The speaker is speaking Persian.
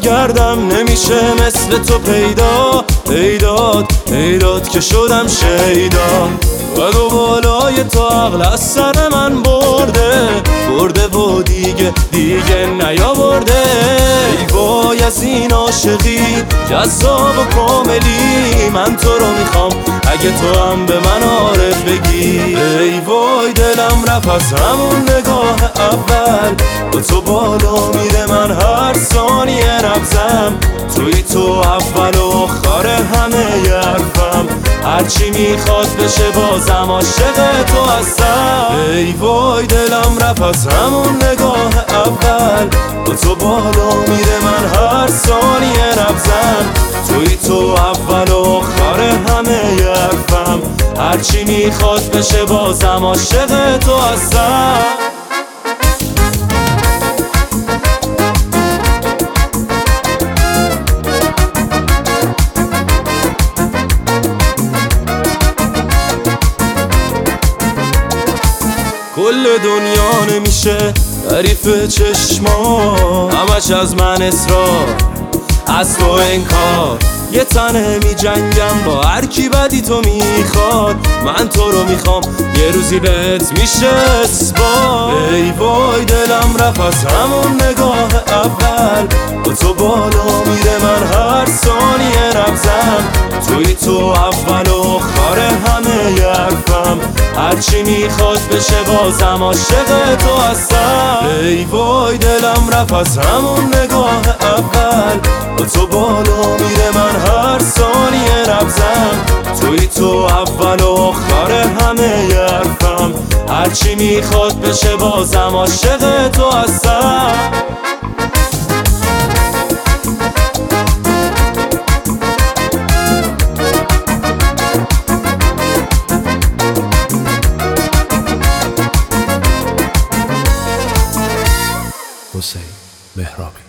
بگردم نمیشه مثل تو پیدات که شدم شیدا. و دو بالای تو عقل از سر من برده و دیگه نیاورده. ای وای از این عاشقی جذاب و کاملی، من تو رو میخوام اگه تو هم به من آره بگی. ای وای دلم رفت از همون نگاه اول، با تو بالا میره من هر ثانیه نبضم. توی تو اول و آخر همه حرفم، هرچی میخواد بشه بازم عاشق تو هستم. ای وای دلم رفت از همون نگاه اول، با تو بالا میره من هر ثانیه نبضم. توی تو اول و آخر همه حرفم، هرچی میخواد بشه بازم عاشق تو هستم. کل دنیا نمیشه تعریف چشما، همش از من اصرار، از تو انکار. یه تنه می جنگم با هر کی بدی تو میخواد، من تو رو میخوام یه روزی بهت میشه اثبات. ای وای دلم رفت از همون نگاه اول، با تو بالا میره من هر ثانیه نبضم. توی تو اول و آخر همه حرفم، هرچی میخواد بشه بازم عاشق تو هستم. ای وای دلم رفت از همون نگاه اول، با تو بالا میره من هر ثانیه نبضم. توی تو اول و آخر همه حرفم، هرچی میخواد بشه بازم عاشق تو هستم. حسین مهرابی.